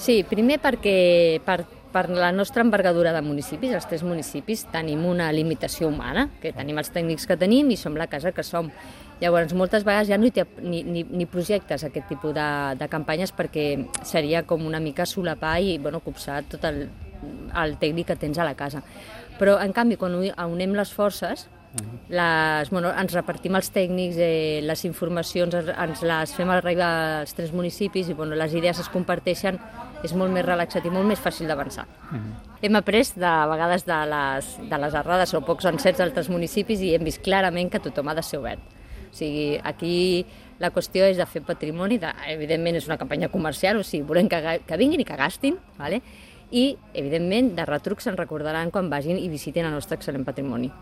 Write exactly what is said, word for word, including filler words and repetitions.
Sí, primer perquè per, per la nostra envergadura de municipis, els tres municipis, tenim una limitació humana, que tenim els tècnics que tenim i som la casa que som. Llavors, moltes vegades ja no hi ha ni, ni, ni projectes aquest tipus de, de campanyes perquè seria com una mica solapar i bueno, copsar tot el, el tècnic que tens a la casa. Però, en canvi, quan unem les forces, les, bueno, ens repartim els tècnics, eh, les informacions ens les fem arribar als tres municipis i bueno, les idees es comparteixen, és molt més relaxat i molt més fàcil d'avançar. Uh-huh. Hem après de vegades de les, de les errades o pocs encerts d'altres municipis i hem vist clarament que tothom ha de ser obert. O sigui, aquí la qüestió és de fer patrimoni, de, evidentment és una campanya comercial, o sigui, volem que, que vinguin i que gastin, ¿vale? I, evidentment, de retruc se'n recordaran quan vagin i visitin el nostre excel·lent patrimoni.